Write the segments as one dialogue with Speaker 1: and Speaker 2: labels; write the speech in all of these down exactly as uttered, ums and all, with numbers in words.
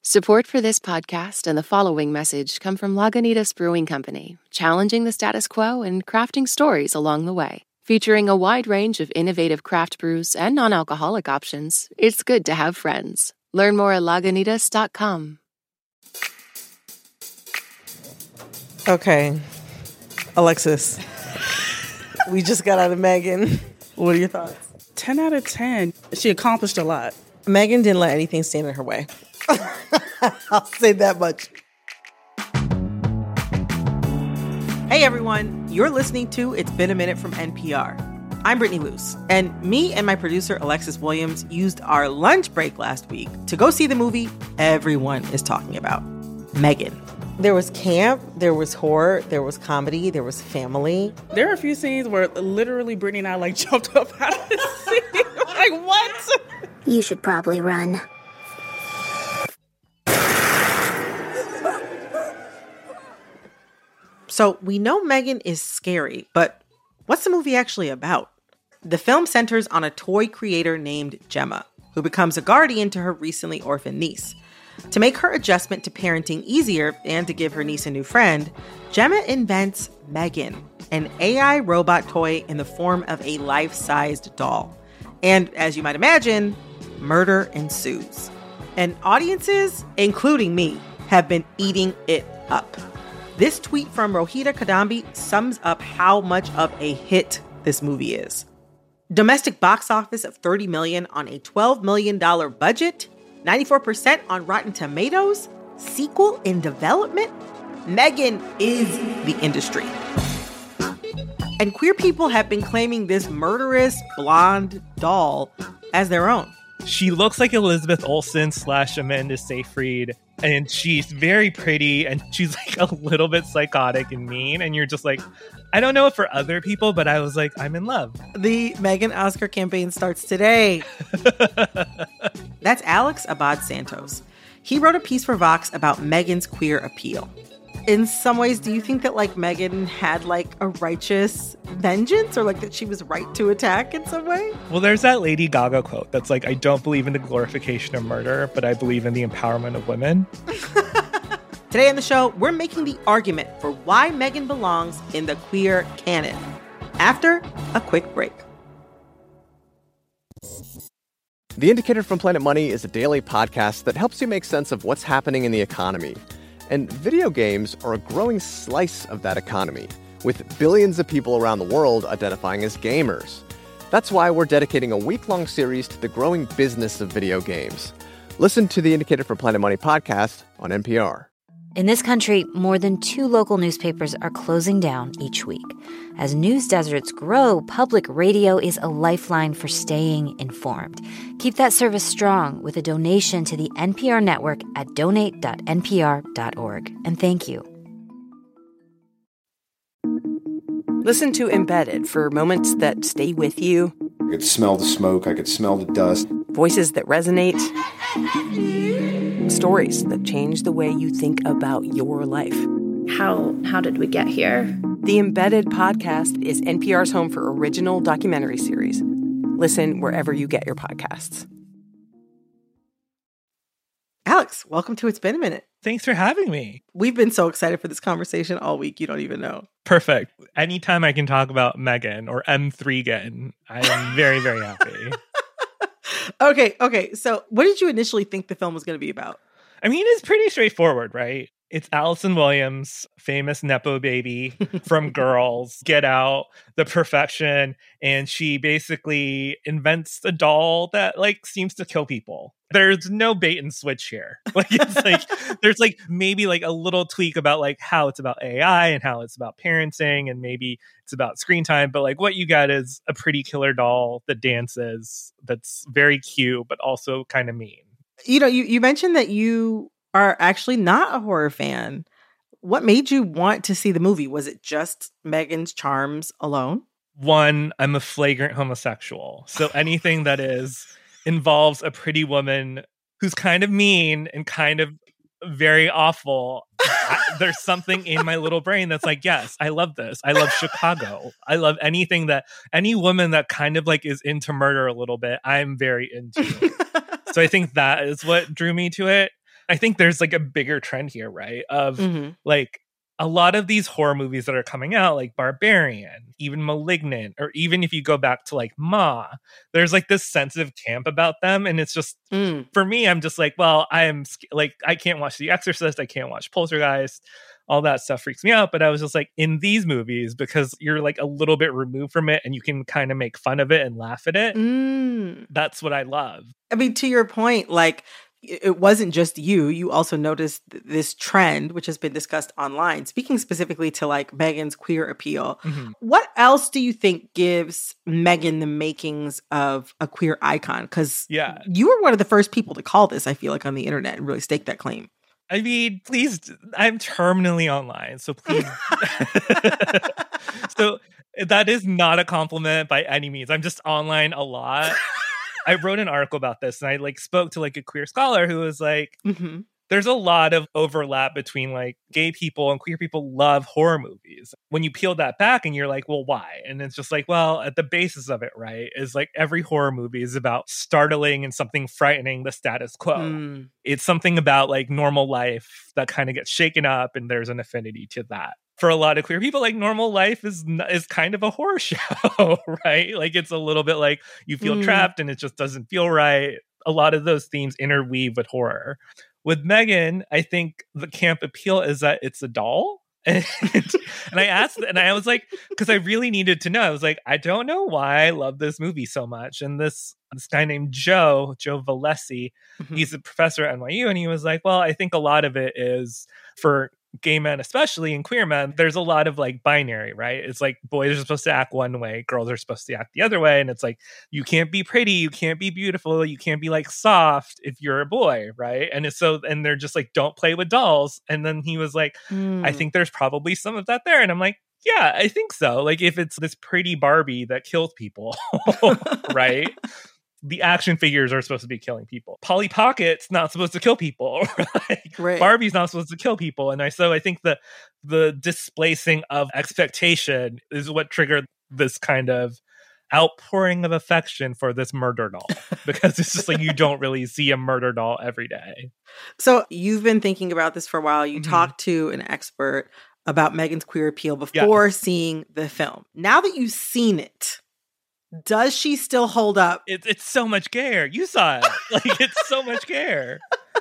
Speaker 1: Support for this podcast and the following message come from Lagunitas Brewing Company, challenging the status quo and crafting stories along the way. Featuring a wide range of innovative craft brews and non-alcoholic options, it's good to have friends. Learn more at lagunitas dot com.
Speaker 2: Okay, Alexis, we just got out of Megan. What are your thoughts?
Speaker 3: ten out of ten. She accomplished a lot.
Speaker 2: Megan didn't let anything stand in her way. I'll say that much. Hey everyone, you're listening to It's Been a Minute from N P R. I'm Brittany Luce, and me and my producer Alexis Williams used our lunch break last week to go see the movie everyone is talking about, Megan. There was camp, there was horror, there was comedy, there was family.
Speaker 3: There are a few scenes where literally Brittany and I like jumped up out of the seat. Like, what?
Speaker 4: You should probably run.
Speaker 2: So we know Megan is scary, but what's the movie actually about? The film centers on a toy creator named Gemma, who becomes a guardian to her recently orphaned niece. To make her adjustment to parenting easier and to give her niece a new friend, Gemma invents Megan, an A I robot toy in the form of a life-sized doll. And as you might imagine, murder ensues. And audiences, including me, have been eating it up. This tweet from Rohita Kadambi sums up how much of a hit this movie is. Domestic box office of thirty million dollars on a twelve million dollars budget, ninety-four percent on Rotten Tomatoes, sequel in development. Megan is the industry. And queer people have been claiming this murderous blonde doll as their own.
Speaker 5: She looks like Elizabeth Olsen slash Amanda Seyfried, and she's very pretty, and she's like a little bit psychotic and mean, and you're just like, I don't know it for other people, but I was like, I'm in love.
Speaker 2: The Megan Oscar campaign starts today. That's Alex Abad Santos. He wrote a piece for Vox about Megan's queer appeal. In some ways, do you think that like Megan had like a righteous vengeance, or like that she was right to attack in some way?
Speaker 5: Well, there's that Lady Gaga quote that's like, I don't believe in the glorification of murder, but I believe in the empowerment of women.
Speaker 2: Today on the show, we're making the argument for why Megan belongs in the queer canon. After a quick break.
Speaker 6: The Indicator from Planet Money is a daily podcast that helps you make sense of what's happening in the economy. And video games are a growing slice of that economy, with billions of people around the world identifying as gamers. That's why we're dedicating a week-long series to the growing business of video games. Listen to the Indicator from Planet Money podcast on N P R.
Speaker 7: In this country, more than two local newspapers are closing down each week. As news deserts grow, public radio is a lifeline for staying informed. Keep that service strong with a donation to the N P R network at donate dot n p r dot org. And thank you.
Speaker 8: Listen to Embedded for moments that stay with you.
Speaker 9: I could smell the smoke. I could smell the dust.
Speaker 8: Voices that resonate. Stories that change the way you think about your life.
Speaker 10: How how did we get here?
Speaker 8: The Embedded podcast is N P R's home for original documentary series. Listen wherever you get your podcasts.
Speaker 2: Alex, welcome to It's Been a Minute.
Speaker 5: Thanks for having me.
Speaker 2: We've been so excited for this conversation all week, you don't even know.
Speaker 5: Perfect. Anytime I can talk about Megan or M three Gen, I am very, very happy.
Speaker 2: Okay, okay. So what did you initially think the film was going to be about?
Speaker 5: I mean, it's pretty straightforward, right? It's Allison Williams, famous Nepo baby from Girls, Get Out, The Profession, and she basically invents a doll that like seems to kill people. There's no bait and switch here. Like it's like there's like maybe like a little tweak about like how it's about A I and how it's about parenting and maybe it's about screen time, but like what you got is a pretty killer doll that dances, that's very cute but also kind of mean.
Speaker 2: You know, you you mentioned that you are actually not a horror fan. What made you want to see the movie? Was it just Megan's charms alone?
Speaker 5: One, I'm a flagrant homosexual. So anything that is involves a pretty woman who's kind of mean and kind of very awful. I, there's something in my little brain that's like, yes, I love this. I love Chicago. I love anything that any woman that kind of like is into murder a little bit. I'm very into it. So I think that is what drew me to it. I think there's like a bigger trend here, right? Of
Speaker 2: Mm-hmm.
Speaker 5: like a lot of these horror movies that are coming out, like Barbarian, even Malignant, or even if you go back to like Ma, there's like this sense of camp about them. And it's just,
Speaker 2: Mm.
Speaker 5: for me, I'm just like, well, I'm sc- like, I can't watch The Exorcist. I can't watch Poltergeist. All that stuff freaks me out. But I was just like, in these movies, because you're like a little bit removed from it and you can kind of make fun of it and laugh at it.
Speaker 2: Mm.
Speaker 5: That's what I love.
Speaker 2: I mean, to your point, like, it wasn't just you. You also noticed th- this trend, which has been discussed online, speaking specifically to like Megan's queer appeal.
Speaker 5: Mhm.
Speaker 2: What else do you think gives Megan the makings of a queer icon? Because
Speaker 5: Yeah.
Speaker 2: you were one of the first people to call this, I feel like, on the internet and really stake that claim.
Speaker 5: I mean, please, I'm terminally online, so please. So that is not a compliment by any means. I'm just online a lot. I wrote an article about this, and I like spoke to like a queer scholar who was like,
Speaker 2: Mm-hmm.
Speaker 5: there's a lot of overlap between like gay people and queer people love horror movies. When you peel that back and you're like, well, why? And it's just like, well, at the basis of it, right, is like every horror movie is about startling and something frightening the status quo.
Speaker 2: Mm.
Speaker 5: It's something about like normal life that kind of gets shaken up, and there's an affinity to that. For a lot of queer people, like normal life is is kind of a horror show, right? Like it's a little bit like you feel
Speaker 2: Mm.
Speaker 5: trapped and it just doesn't feel right. A lot of those themes interweave with horror. With Megan, I think the camp appeal is that it's a doll. And, and I asked, and I was like, because I really needed to know. I was like, I don't know why I love this movie so much. And this this guy named Joe, Joe Valesi,
Speaker 2: Mhm.
Speaker 5: he's a professor at N Y U, and he was like, well, I think a lot of it is for gay men, especially, and queer men, there's a lot of like binary, right? It's like boys are supposed to act one way, girls are supposed to act the other way. And it's like, you can't be pretty, you can't be beautiful, you can't be like soft if you're a boy, right? And it's so, and they're just like, don't play with dolls. And then he was like,
Speaker 2: Mm.
Speaker 5: I think there's probably some of that there. And I'm like, yeah, I think so. Like if it's this pretty Barbie that kills people, right? The action figures are supposed to be killing people. Polly Pocket's not supposed to kill people. Like,
Speaker 2: Right.
Speaker 5: Barbie's not supposed to kill people. And I so I think the the displacing of expectation is what triggered this kind of outpouring of affection for this murder doll. Because it's just like you don't really see a murder doll every day.
Speaker 2: So you've been thinking about this for a while. You
Speaker 5: Mhm.
Speaker 2: talked to an expert about Megan's queer appeal before seeing the film. Now that you've seen it, does she still hold up?
Speaker 5: It, it's so much gayer. You saw it. Like, it's so much gayer.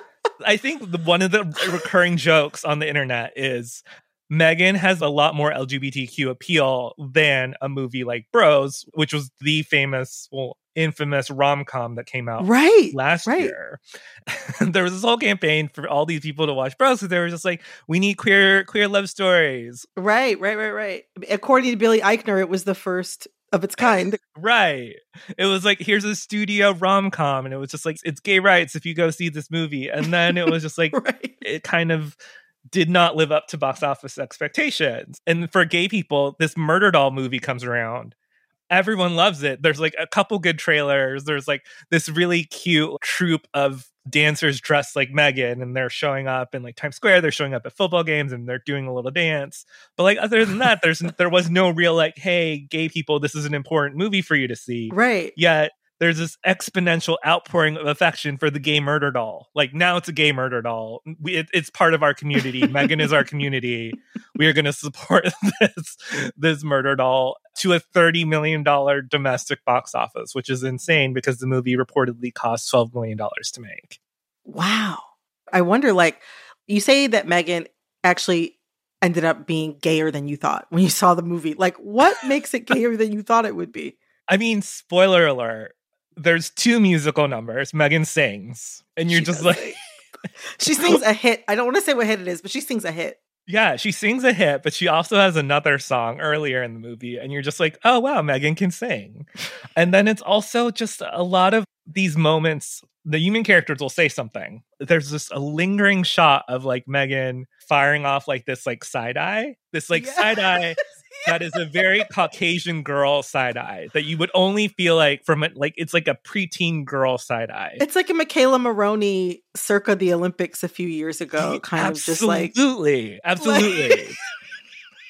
Speaker 5: I think the, one of the recurring jokes on the internet is Megan has a lot more L G B T Q appeal than a movie like Bros, which was the famous, well, infamous rom-com that came out
Speaker 2: Right.
Speaker 5: last
Speaker 2: right.
Speaker 5: year. There was this whole campaign for all these people to watch Bros, because they were just like, we need queer queer love stories.
Speaker 2: Right, right, right, right. According to Billy Eichner, it was the first of its kind.
Speaker 5: Right. It was like, here's a studio rom-com, and it was just like, it's gay rights if you go see this movie. And then it was just like,
Speaker 2: Right.
Speaker 5: it kind of did not live up to box office expectations. And for gay people, this murder doll movie comes around. Everyone loves it. There's like a couple good trailers. There's like this really cute troupe of dancers dressed like Megan, and they're showing up in like Times Square. They're showing up at football games and they're doing a little dance. But like other than that, there's there was no real like, hey, gay people, this is an important movie for you to see.
Speaker 2: Right.
Speaker 5: Yet there's this exponential outpouring of affection for the gay murder doll. Like now it's a gay murder doll. We, it, it's part of our community. Megan is our community. We are going to support this, this murder doll to a thirty million dollars domestic box office, which is insane because the movie reportedly cost twelve million dollars to make.
Speaker 2: Wow. I wonder, like, you say that Megan actually ended up being gayer than you thought when you saw the movie. Like, what makes it gayer than you thought it would be?
Speaker 5: I mean, spoiler alert. There's two musical numbers. Megan sings, and you're
Speaker 2: She
Speaker 5: just
Speaker 2: does
Speaker 5: like,
Speaker 2: sing. She sings a hit. I don't want to say what hit it is, but she sings a hit.
Speaker 5: yeah, she sings a hit, but she also has another song earlier in the movie, and you're just like, oh wow, Megan can sing. And then it's also just a lot of these moments. The human characters will say something. There's just a lingering shot of like Megan firing off like this like side eye, this like
Speaker 2: Yes.
Speaker 5: side eye. That is a very Caucasian girl side eye that you would only feel like from it, like it's like a preteen girl side eye.
Speaker 2: It's like a Michaela Maroney circa the Olympics a few years ago, kind of just like
Speaker 5: absolutely, absolutely.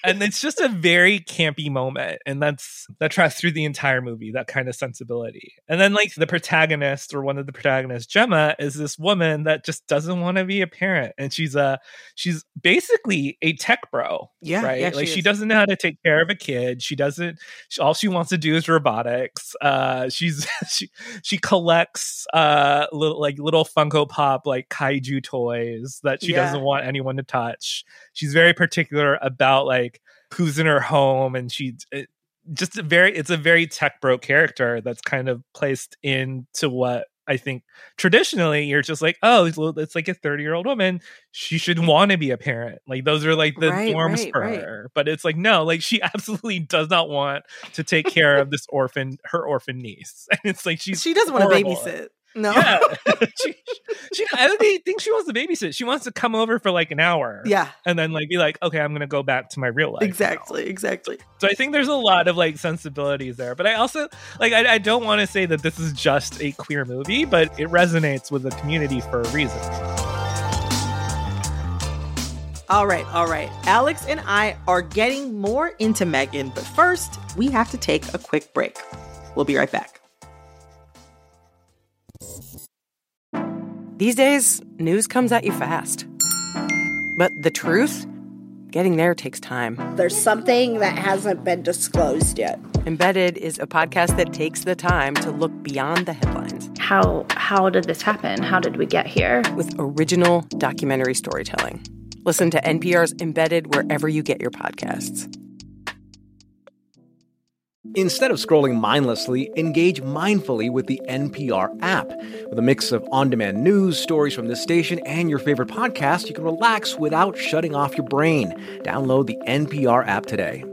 Speaker 5: And it's just a very campy moment. And that's that tracks through the entire movie, that kind of sensibility. And then like the protagonist or one of the protagonists, Gemma, is this woman that just doesn't want to be a parent. And she's a she's basically a tech bro.
Speaker 2: Yeah.
Speaker 5: Right.
Speaker 2: Yeah,
Speaker 5: like
Speaker 2: she
Speaker 5: she
Speaker 2: is.
Speaker 5: doesn't know how to take care of a kid. She doesn't she, all she wants to do is robotics. Uh she's she she collects uh little like little Funko Pop like kaiju toys that she
Speaker 2: Yeah.
Speaker 5: doesn't want anyone to touch. She's very particular about like who's in her home, and she it, just a very it's a very tech bro character that's kind of placed into what I think traditionally you're just like, oh, it's, it's like a thirty year old woman, she should want to be a parent. Like those are like the
Speaker 2: Right,
Speaker 5: norms
Speaker 2: right,
Speaker 5: for
Speaker 2: right.
Speaker 5: her. But it's like, no, like she absolutely does not want to take care of this orphan her orphan niece. And it's like she's
Speaker 2: She doesn't want to
Speaker 5: horrible.
Speaker 2: babysit. No.
Speaker 5: Yeah. she, she, I don't even think she wants to babysit. She wants to come over for like an hour.
Speaker 2: Yeah.
Speaker 5: And then like be like, okay, I'm gonna go back to my real life.
Speaker 2: Exactly. Exactly.
Speaker 5: So I think there's a lot of like sensibilities there. But I also like I, I don't want to say that this is just a queer movie, but it resonates with the community for a reason.
Speaker 2: All right, all right. Alex and I are getting more into Megan, but first, we have to take a quick break. We'll be right back.
Speaker 8: These days, news comes at you fast. But the truth? Getting there takes time.
Speaker 11: There's something that hasn't been disclosed yet.
Speaker 8: Embedded is a podcast that takes the time to look beyond the headlines.
Speaker 10: How how did this happen? How did we get here?
Speaker 8: With original documentary storytelling. Listen to N P R's Embedded wherever you get your podcasts.
Speaker 12: Instead of scrolling mindlessly, engage mindfully with the N P R app. With a mix of on-demand news, stories from this station, and your favorite podcast, you can relax without shutting off your brain. Download the N P R app today.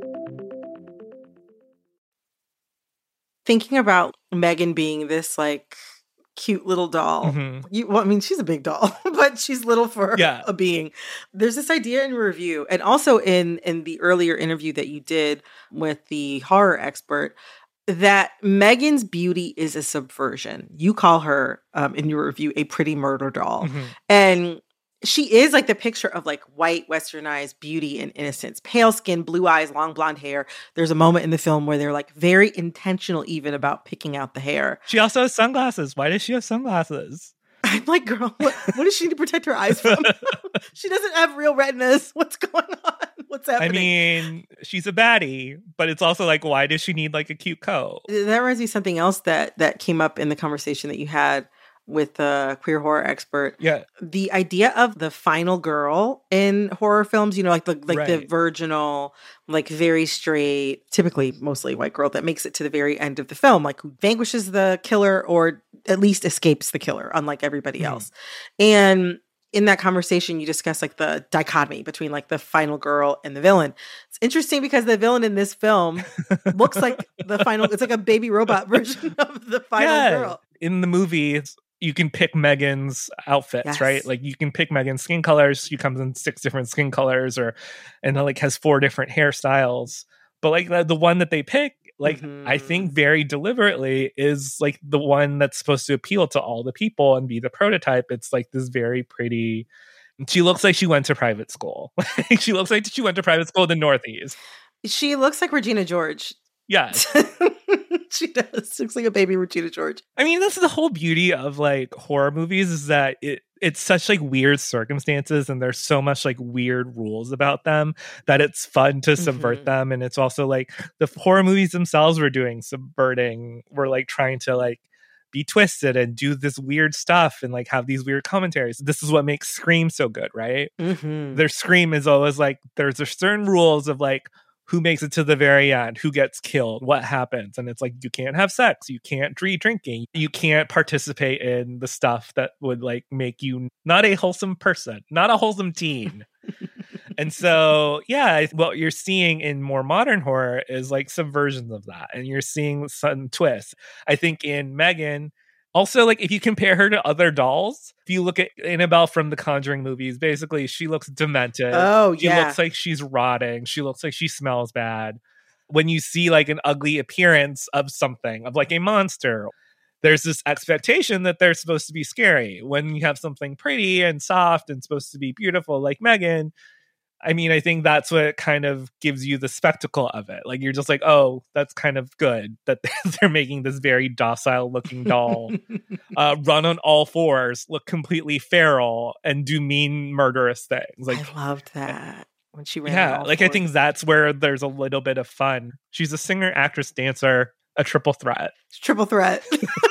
Speaker 2: Thinking about Megan being this like cute little doll.
Speaker 5: Mhm.
Speaker 2: You, well, I mean, she's a big doll, but she's little for
Speaker 5: Yeah.
Speaker 2: a being. There's this idea in review, and also in in the earlier interview that you did with the horror expert, that Megan's beauty is a subversion. You call her um, in your review a pretty murder doll,
Speaker 5: Mhm.
Speaker 2: and she is like the picture of like white westernized beauty and innocence, pale skin, blue eyes, long blonde hair. There's a moment in the film where they're like very intentional even about picking out the hair.
Speaker 5: She also has sunglasses. Why does she have sunglasses?
Speaker 2: I'm like, girl, what, what does she need to protect her eyes from? She doesn't have real retinas. What's going on? What's happening?
Speaker 5: I mean, she's a baddie, but it's also like, why does she need like a cute coat?
Speaker 2: That reminds me of something else that that came up in the conversation that you had with the queer horror expert.
Speaker 5: Yeah.
Speaker 2: The idea of the final girl in horror films, you know, like the like the
Speaker 5: Right.
Speaker 2: virginal, like very straight, typically mostly white girl that makes it to the very end of the film, like who vanquishes the killer or at least escapes the killer, unlike everybody
Speaker 5: Mhm.
Speaker 2: else. And in that conversation, you discuss like the dichotomy between like the final girl and the villain. It's interesting because the villain in this film looks like the final, it's like a baby robot version of the final
Speaker 5: Yeah.
Speaker 2: girl.
Speaker 5: In the movies, you can pick Megan's outfits,
Speaker 2: Yes.
Speaker 5: right? Like you can pick Megan's skin colors. She comes in six different skin colors, or and like has four different hairstyles. But like the, the one that they pick, like
Speaker 2: Mhm.
Speaker 5: I think very deliberately is like the one that's supposed to appeal to all the people and be the prototype. It's like this very pretty. She looks like she went to private school. She looks like she went to private school in the Northeast.
Speaker 2: She looks like Regina George.
Speaker 5: Yes.
Speaker 2: She does. Looks like a baby Regina George.
Speaker 5: I mean, that's the whole beauty of like horror movies is that it it's such like weird circumstances and there's so much like weird rules about them that it's fun to subvert
Speaker 2: Mhm.
Speaker 5: them. And it's also like the horror movies themselves were doing subverting, were like trying to like be twisted and do this weird stuff and like have these weird commentaries. This is what makes Scream so good, right?
Speaker 2: Mm-hmm.
Speaker 5: Their Scream is always like there's a certain rules of like who makes it to the very end, who gets killed, what happens. And it's like, you can't have sex, you can't drink drinking, you can't participate in the stuff that would like make you not a wholesome person, not a wholesome teen. And so, yeah, what you're seeing in more modern horror is like subversions of that. And you're seeing some twists. I think in Megan, also, like, if you compare her to other dolls, if you look at Annabelle from the Conjuring movies, basically, she looks demented.
Speaker 2: Oh,
Speaker 5: she
Speaker 2: yeah.
Speaker 5: looks like she's rotting. She looks like she smells bad. When you see, like, an ugly appearance of something, of, like, a monster, there's this expectation that they're supposed to be scary. When you have something pretty and soft and supposed to be beautiful, like Megan, I mean, I think that's what kind of gives you the spectacle of it. Like, you're just like, oh, that's kind of good that they're making this very docile looking doll uh, run on all fours, look completely feral, and do mean murderous things. Like,
Speaker 2: I loved that when she ran.
Speaker 5: Yeah,
Speaker 2: all
Speaker 5: like
Speaker 2: fours.
Speaker 5: I think that's where there's a little bit of fun. She's a singer, actress, dancer, a triple threat.
Speaker 2: Triple threat.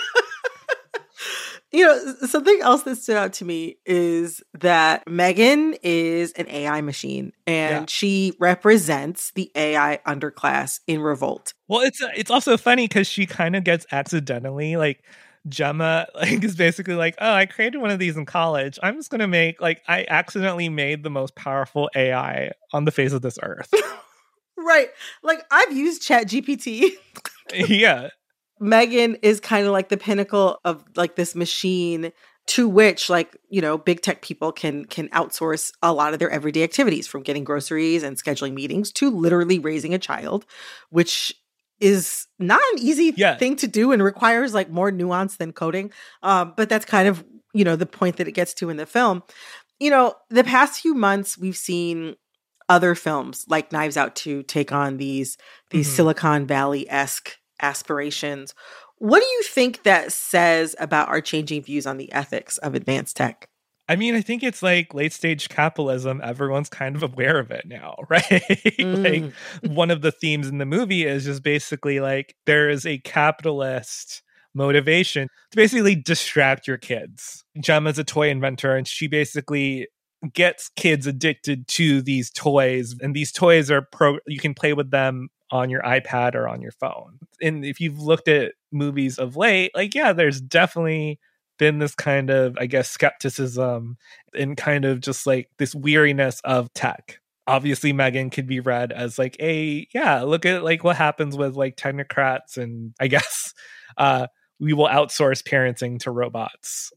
Speaker 2: You know, something else that stood out to me is that Megan is an A I machine, and yeah. she represents the A I underclass in revolt.
Speaker 5: Well, it's it's also funny because she kind of gets accidentally, like, Gemma like is basically like, oh, I created one of these in college. I'm just going to make, like, I accidentally made the most powerful A I on the face of this earth.
Speaker 2: Right. Like, I've used ChatGPT.
Speaker 5: Yeah.
Speaker 2: Megan is kind of like the pinnacle of like this machine to which, like, you know, big tech people can can outsource a lot of their everyday activities, from getting groceries and scheduling meetings to literally raising a child, which is not an easy
Speaker 5: yeah.
Speaker 2: thing to do and requires like more nuance than coding. Um, but that's kind of, you know, the point that it gets to in the film. You know, the past few months we've seen other films like Knives Out to take on these these mm-hmm. Silicon Valley-esque aspirations. What do you think that says about our changing views on the ethics of advanced tech?
Speaker 5: I mean, I think it's like late stage capitalism. Everyone's kind of aware of it now, right?
Speaker 2: Mm.
Speaker 5: Like, one of the themes in the movie is just basically like there is a capitalist motivation to basically distract your kids. Gemma's a toy inventor, and she basically gets kids addicted to these toys, and these toys are pro you can play with them on your iPad or on your phone. And if you've looked at movies of late, like, yeah, there's definitely been this kind of, I guess, skepticism and kind of just like this weariness of tech. Obviously, Megan could be read as like a, yeah, look at like what happens with like technocrats, and I guess uh, we will outsource parenting to robots.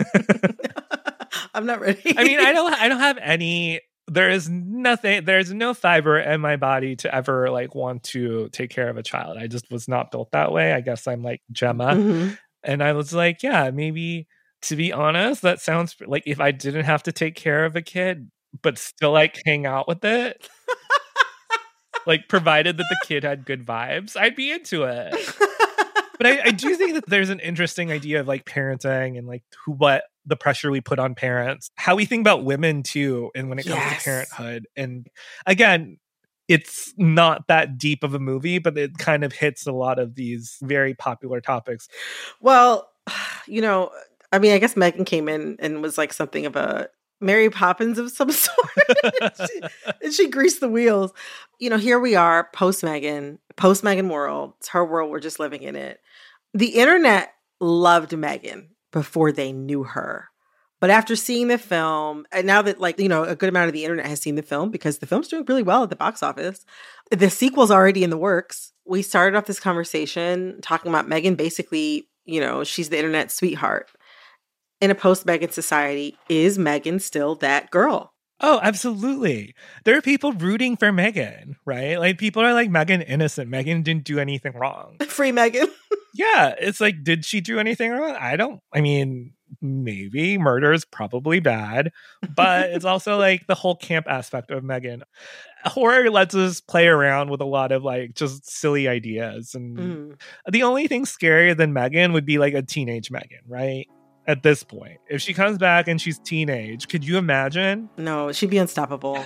Speaker 2: I'm not ready.
Speaker 5: I mean, I don't, I don't have any, there is nothing, there's no fiber in my body to ever like want to take care of a child. I just was not built that way. I guess I'm like Gemma.
Speaker 2: Mm-hmm.
Speaker 5: And I was like, yeah, maybe, to be honest, that sounds like if I didn't have to take care of a kid, but still like hang out with it, like provided that the kid had good vibes, I'd be into it. But I, I do think that there's an interesting idea of like parenting and like who, what the pressure we put on parents, how we think about women too, and when it comes yes. to parenthood. And again, it's not that deep of a movie, but it kind of hits a lot of these very popular topics.
Speaker 2: Well, you know, I mean, I guess Megan came in and was like something of a Mary Poppins of some sort. she, and she greased the wheels. You know, here we are, post Megan, post Megan world. It's her world. We're just living in it. The internet loved Megan before they knew her. But after seeing the film, and now that, like, you know, a good amount of the internet has seen the film because the film's doing really well at the box office, the sequel's already in the works. We started off this conversation talking about Megan. Basically, you know, she's the internet sweetheart. In a post-Megan society, is Megan still that girl?
Speaker 5: Oh, absolutely. There are people rooting for Megan, right? Like, people are like, Megan innocent. Megan didn't do anything wrong.
Speaker 2: Free Megan.
Speaker 5: Yeah, it's like, did she do anything wrong? I don't, I mean, maybe murder is probably bad, but it's also like the whole camp aspect of Megan. Horror lets us play around with a lot of like just silly ideas. And mm. the only thing scarier than Megan would be like a teenage Megan, right? At this point, if she comes back and she's teenage, could you imagine?
Speaker 2: No, she'd be unstoppable.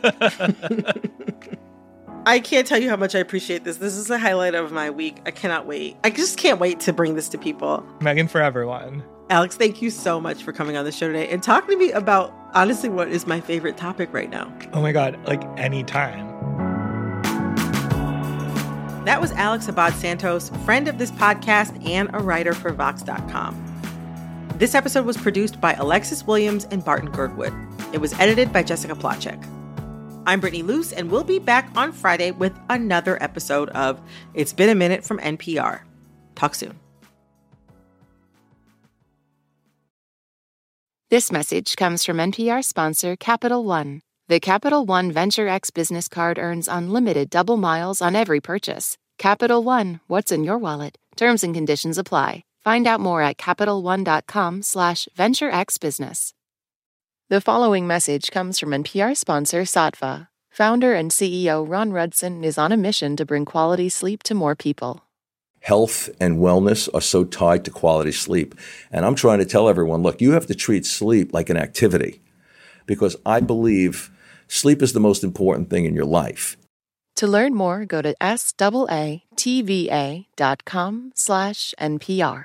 Speaker 2: I can't tell you how much I appreciate this. This is a highlight of my week. I cannot wait. I just can't wait to bring this to people.
Speaker 5: Megan for everyone.
Speaker 2: Alex, thank you so much for coming on the show today and talking to me about, honestly, what is my favorite topic right now.
Speaker 5: Oh my God, like anytime.
Speaker 2: That was Alex Abad Santos, friend of this podcast and a writer for Vox dot com. This episode was produced by Alexis Williams and Barton Girdwood. It was edited by Jessica Plachek. I'm Brittany Luce, and we'll be back on Friday with another episode of It's Been a Minute from N P R. Talk soon.
Speaker 1: This message comes from N P R sponsor Capital One. The Capital One Venture X business card earns unlimited double miles on every purchase. Capital One, what's in your wallet? Terms and conditions apply. Find out more at CapitalOne.com slash VentureXBusiness. The following message comes from N P R sponsor Saatva. Founder and C E O Ron Rudson is on a mission to bring quality sleep to more people.
Speaker 13: Health and wellness are so tied to quality sleep. And I'm trying to tell everyone, look, you have to treat sleep like an activity because I believe sleep is the most important thing in your life.
Speaker 1: To learn more, go to S-A-A-T-V-A dot com slash NPR.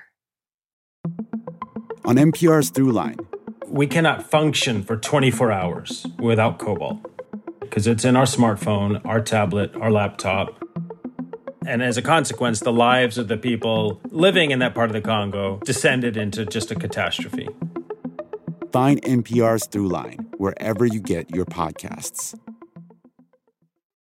Speaker 14: On N P R's Throughline.
Speaker 15: We cannot function for twenty-four hours without cobalt because it's in our smartphone, our tablet, our laptop. And as a consequence, the lives of the people living in that part of the Congo descended into just a catastrophe.
Speaker 14: Find N P R's Throughline wherever you get your podcasts.